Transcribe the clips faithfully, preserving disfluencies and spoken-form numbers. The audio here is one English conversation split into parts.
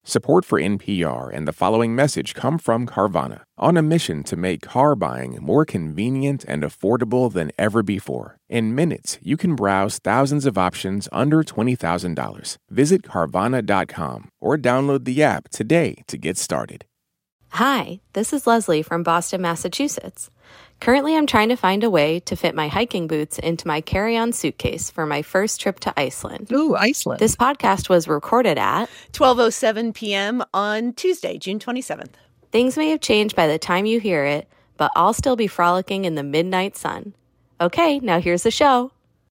Support for N P R and the following message come from Carvana, on a mission to make car buying more convenient and affordable than ever before. In minutes, you can browse thousands of options under twenty thousand dollars. Visit Carvana dot com or download the app today to get started. Hi, this is Leslie from Boston, Massachusetts. Currently, I'm trying to find a way to fit my hiking boots into my carry-on suitcase for my first trip to Iceland. Ooh, Iceland. This podcast was recorded at twelve oh seven p.m. on Tuesday, June twenty-seventh. Things may have changed by the time you hear it, but I'll still be frolicking in the midnight sun. Okay, now here's the show.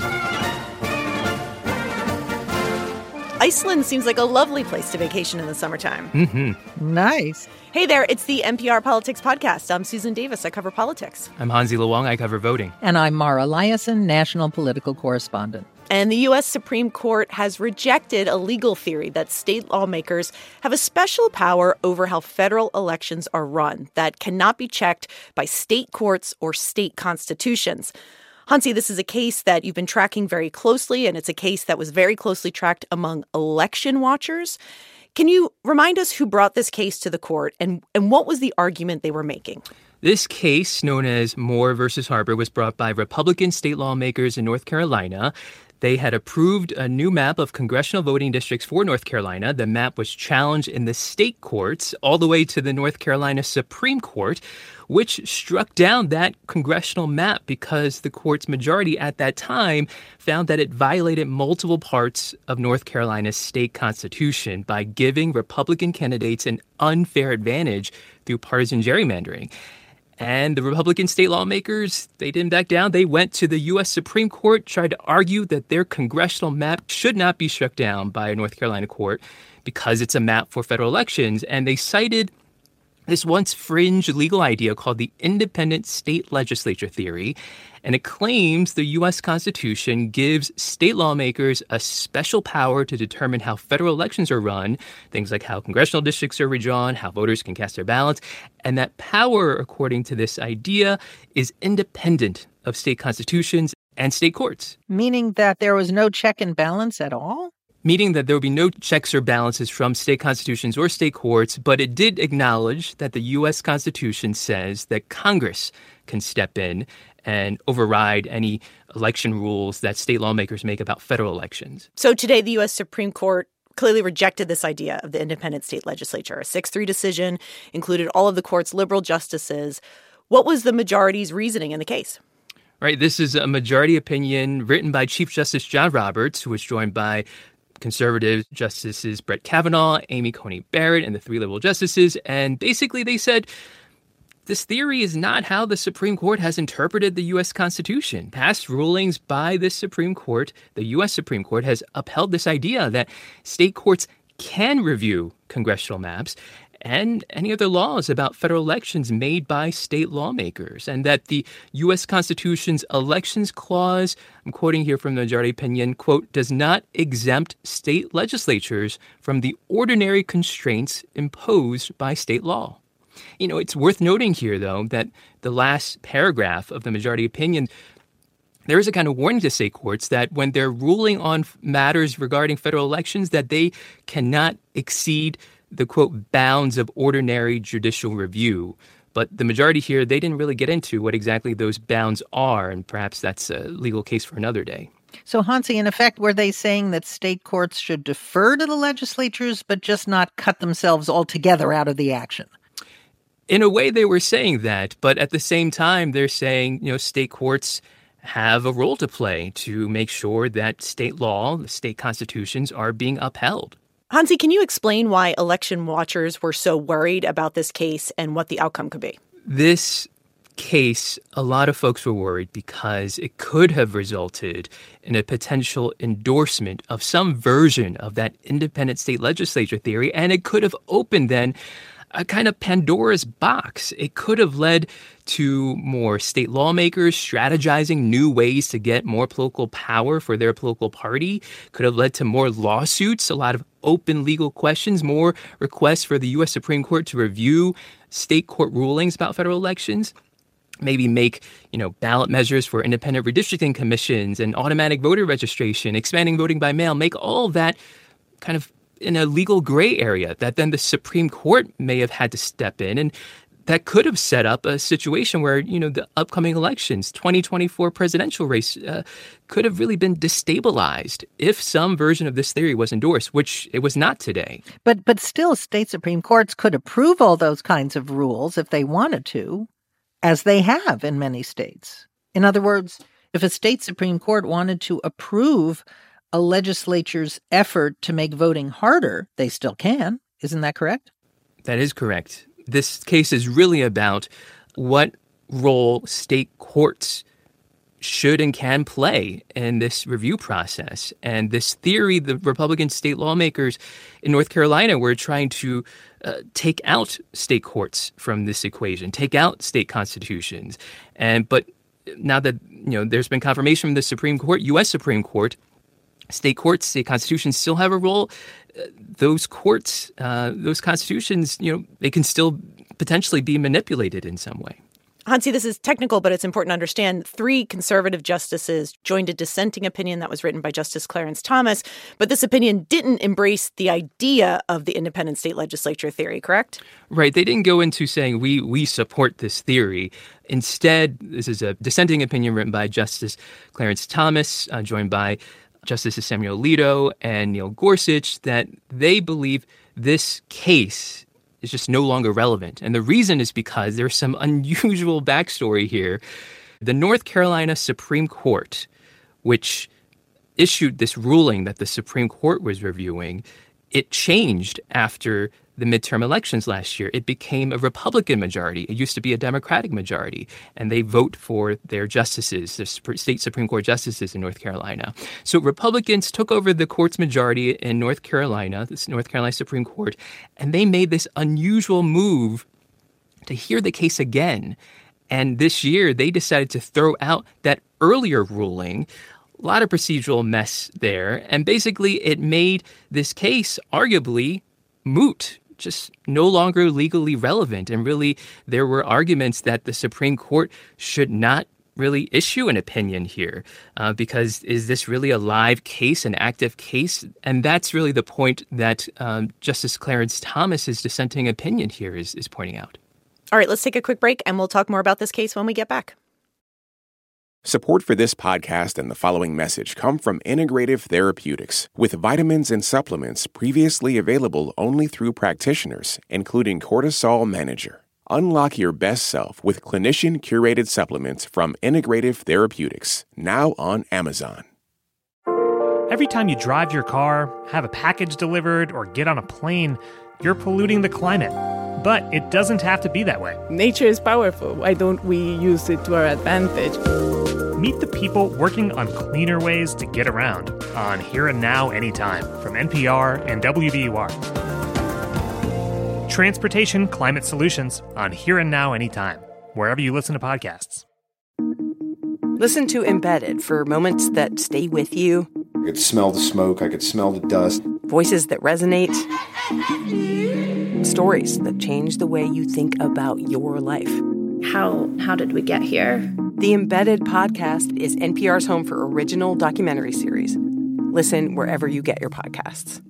Iceland seems like a lovely place to vacation in the summertime. Mm-hmm. Nice. Hey there, it's the N P R Politics Podcast. I'm Susan Davis. I cover politics. I'm Hansi Luong. I cover voting. And I'm Mara Liasson, national political correspondent. And the U S Supreme Court has rejected a legal theory that state lawmakers have a special power over how federal elections are run that cannot be checked by state courts or state constitutions. Hansi, this is a case that you've been tracking very closely, and it's a case that was very closely tracked among election watchers. Can you remind us who brought this case to the court and, and what was the argument they were making? This case, known as Moore versus Harper, was brought by Republican state lawmakers in North Carolina. They had approved a new map of congressional voting districts for North Carolina. The map was challenged in the state courts all the way to the North Carolina Supreme Court, which struck down that congressional map because the court's majority at that time found that it violated multiple parts of North Carolina's state constitution by giving Republican candidates an unfair advantage through partisan gerrymandering. And the Republican state lawmakers, they didn't back down. They went to the U S Supreme Court, tried to argue that their congressional map should not be struck down by a North Carolina court because it's a map for federal elections. And they cited this once fringe legal idea called the independent state legislature theory. And it claims the U S Constitution gives state lawmakers a special power to determine how federal elections are run, things like how congressional districts are redrawn, how voters can cast their ballots. And that power, according to this idea, is independent of state constitutions and state courts. Meaning that there was no check and balance at all? Meaning that there would be no checks or balances from state constitutions or state courts, but it did acknowledge that the U S Constitution says that Congress can step in and override any election rules that state lawmakers make about federal elections. So today, the U S Supreme Court clearly rejected this idea of the independent state legislature. A six three decision included all of the court's liberal justices. What was the majority's reasoning in the case? Right. This is a majority opinion written by Chief Justice John Roberts, who was joined by conservative justices Brett Kavanaugh, Amy Coney Barrett, and the three liberal justices. And basically they said, this theory is not how the Supreme Court has interpreted the U S Constitution. Past rulings by the Supreme Court, the U S Supreme Court, has upheld this idea that state courts can review congressional maps and any other laws about federal elections made by state lawmakers, and that the U S Constitution's Elections Clause, I'm quoting here from the majority opinion, quote, does not exempt state legislatures from the ordinary constraints imposed by state law. You know, it's worth noting here, though, that the last paragraph of the majority opinion, there is a kind of warning to state courts that when they're ruling on matters regarding federal elections, that they cannot exceed the, quote, bounds of ordinary judicial review. But the majority here, they didn't really get into what exactly those bounds are, and perhaps that's a legal case for another day. So, Hansi, in effect, were they saying that state courts should defer to the legislatures, but just not cut themselves altogether out of the action? In a way, they were saying that, but at the same time, they're saying, you know, state courts have a role to play to make sure that state law, the state constitutions, are being upheld. Hansi, can you explain why election watchers were so worried about this case and what the outcome could be? This case, a lot of folks were worried because it could have resulted in a potential endorsement of some version of that independent state legislature theory, and it could have opened then a kind of Pandora's box. It could have led to more state lawmakers strategizing new ways to get more political power for their political party, could have led to more lawsuits, a lot of open legal questions, more requests for the U S Supreme Court to review state court rulings about federal elections, maybe make, you know, ballot measures for independent redistricting commissions and automatic voter registration, expanding voting by mail, make all of that kind of in a legal gray area that then the Supreme Court may have had to step in, and that could have set up a situation where, you know, the upcoming elections, twenty twenty-four presidential race, uh, could have really been destabilized if some version of this theory was endorsed, which it was not today. But but still, state Supreme Courts could approve all those kinds of rules if they wanted to, as they have in many states. In other words, if a state Supreme Court wanted to approve a legislature's effort to make voting harder, they still can. Isn't that correct? That is correct. This case is really about what role state courts should and can play in this review process. And this theory, the Republican state lawmakers in North Carolina were trying to uh, take out state courts from this equation, take out state constitutions. And but now that, you know, there's been confirmation from the Supreme Court, U S Supreme Court, state courts, state constitutions still have a role. Uh, those courts, uh, those constitutions, you know, they can still potentially be manipulated in some way. Hansi, this is technical, but it's important to understand. Three conservative justices joined a dissenting opinion that was written by Justice Clarence Thomas, but this opinion didn't embrace the idea of the independent state legislature theory, correct? Right. They didn't go into saying we we support this theory. Instead, this is a dissenting opinion written by Justice Clarence Thomas, uh, joined by Justices Samuel Alito and Neil Gorsuch, that they believe this case is just no longer relevant. And the reason is because there's some unusual backstory here. The North Carolina Supreme Court, which issued this ruling that the Supreme Court was reviewing, it changed after the midterm elections last year. It became a Republican majority. It used to be a Democratic majority. And they vote for their justices, the state Supreme Court justices in North Carolina. So Republicans took over the court's majority in North Carolina, this North Carolina Supreme Court, and they made this unusual move to hear the case again. And this year, they decided to throw out that earlier ruling. A lot of procedural mess there. And basically, it made this case arguably moot, just no longer legally relevant. And really, there were arguments that the Supreme Court should not really issue an opinion here uh, because is this really a live case, an active case? And that's really the point that um, Justice Clarence Thomas's dissenting opinion here is, is pointing out. All right, let's take a quick break and we'll talk more about this case when we get back. Support for this podcast and the following message come from Integrative Therapeutics, with vitamins and supplements previously available only through practitioners, including Cortisol Manager. Unlock your best self with clinician-curated supplements from Integrative Therapeutics, now on Amazon. Every time you drive your car, have a package delivered, or get on a plane, you're polluting the climate. But it doesn't have to be that way. Nature is powerful. Why don't we use it to our advantage? Meet the people working on cleaner ways to get around on Here and Now Anytime from N P R and W B U R. Transportation Climate Solutions on Here and Now Anytime, wherever you listen to podcasts. Listen to Embedded for moments that stay with you. I could smell the smoke. I could smell the dust. Voices that resonate. Stories that change the way you think about your life. How how did we get here? The Embedded podcast is N P R's home for original documentary series. Listen wherever you get your podcasts.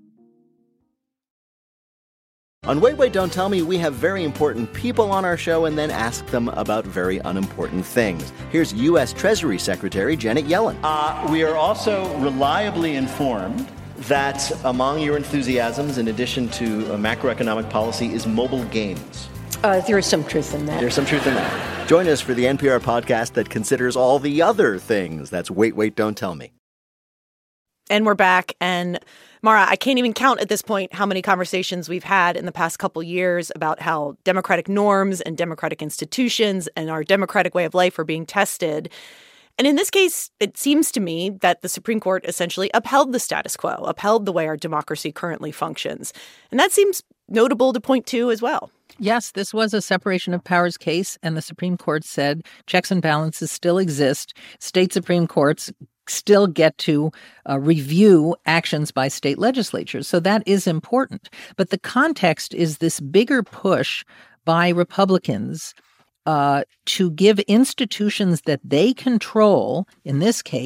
On Wait, Wait, Don't Tell Me, we have very important people on our show and then ask them about very unimportant things. Here's U S Treasury Secretary Janet Yellen. Uh, we are also reliably informed that among your enthusiasms, in addition to uh, macroeconomic policy, is mobile games. Uh, there is some truth in that. There's some truth in that. Join us for the N P R podcast that considers all the other things. That's Wait, Wait, Don't Tell Me. And we're back. And Mara, I can't even count at this point how many conversations we've had in the past couple years about how democratic norms and democratic institutions and our democratic way of life are being tested. And in this case, it seems to me that the Supreme Court essentially upheld the status quo, upheld the way our democracy currently functions. And that seems notable to point to as well. Yes, this was a separation of powers case, and the Supreme Court said checks and balances still exist. State Supreme Courts still get to uh, review actions by state legislatures. So that is important. But the context is this bigger push by Republicans uh, to give institutions that they control, in this case,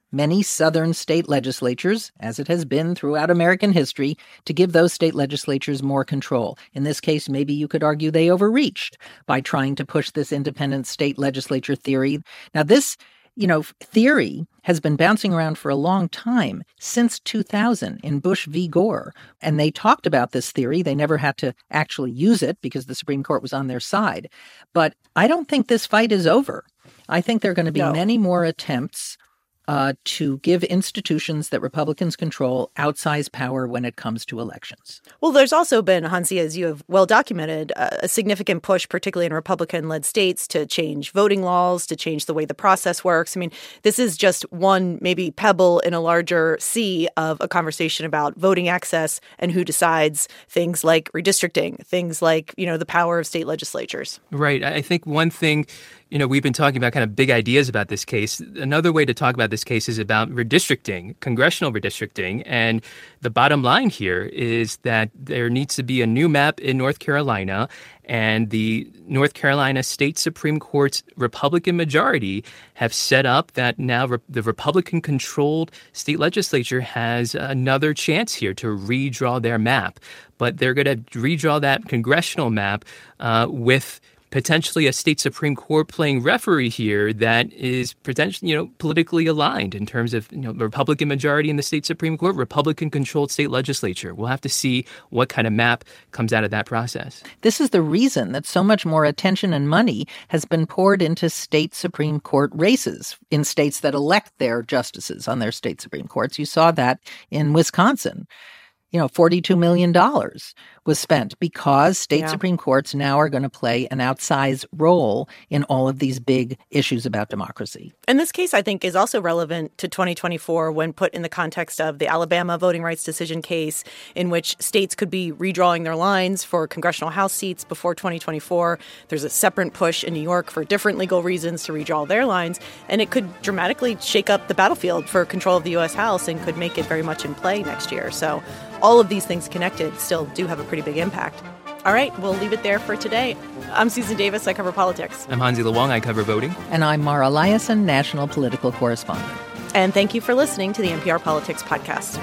many southern state legislatures, as it has been throughout American history, to give those state legislatures more control. In this case, maybe you could argue they overreached by trying to push this independent state legislature theory. Now, this, you know, theory has been bouncing around for a long time, since two thousand in Bush v. Gore. And they talked about this theory. They never had to actually use it because the Supreme Court was on their side. But I don't think this fight is over. I think there are going to be no. many more attempts Uh, to give institutions that Republicans control outsized power when it comes to elections. Well, there's also been, Hansi, as you have well documented, uh, a significant push, particularly in Republican-led states, to change voting laws, to change the way the process works. I mean, this is just one maybe pebble in a larger sea of a conversation about voting access and who decides things like redistricting, things like, you know, the power of state legislatures. Right. I think one thing, you know, we've been talking about kind of big ideas about this case. Another way to talk about this case is about redistricting, congressional redistricting. And the bottom line here is that there needs to be a new map in North Carolina. And the North Carolina State Supreme Court's Republican majority have set up that now re- the Republican-controlled state legislature has another chance here to redraw their map. But they're going to redraw that congressional map uh, with potentially a state Supreme Court playing referee here that is potentially, you know, politically aligned in terms of, you know, the Republican majority in the state Supreme Court, Republican-controlled state legislature. We'll have to see what kind of map comes out of that process. This is the reason that so much more attention and money has been poured into state Supreme Court races in states that elect their justices on their state Supreme Courts. You saw that in Wisconsin. You know, forty-two million dollars was spent because state yeah. Supreme Courts now are going to play an outsized role in all of these big issues about democracy. And this case, I think, is also relevant to twenty twenty-four when put in the context of the Alabama voting rights decision case, in which states could be redrawing their lines for congressional House seats before twenty twenty-four. There's a separate push in New York for different legal reasons to redraw their lines, and it could dramatically shake up the battlefield for control of the U S House and could make it very much in play next year. So all of these things connected still do have a pretty big impact. All right, we'll leave it there for today. I'm Susan Davis. I cover politics. I'm Hansi Lewang. I cover voting. And I'm Mara Liasson, national political correspondent. And thank you for listening to the N P R Politics Podcast.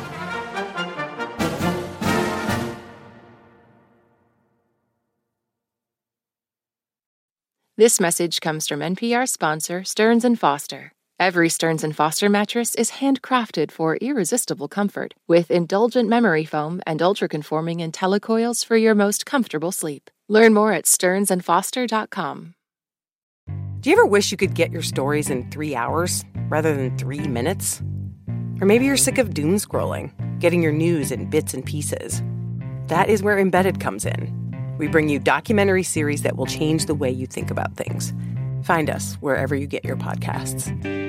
This message comes from N P R sponsor Stearns and Foster. Every Stearns and Foster mattress is handcrafted for irresistible comfort, with indulgent memory foam and ultra-conforming IntelliCoils for your most comfortable sleep. Learn more at stearns and foster dot com. Do you ever wish you could get your stories in three hours rather than three minutes? Or maybe you're sick of doom scrolling, getting your news in bits and pieces. That is where Embedded comes in. We bring you documentary series that will change the way you think about things. Find us wherever you get your podcasts.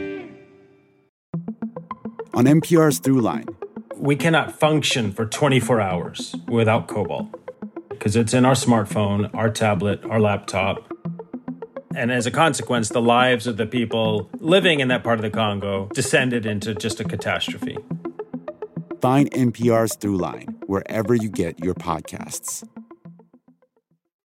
On N P R's Throughline. We cannot function for twenty-four hours without cobalt because it's in our smartphone, our tablet, our laptop. And as a consequence, the lives of the people living in that part of the Congo descended into just a catastrophe. Find N P R's Throughline wherever you get your podcasts.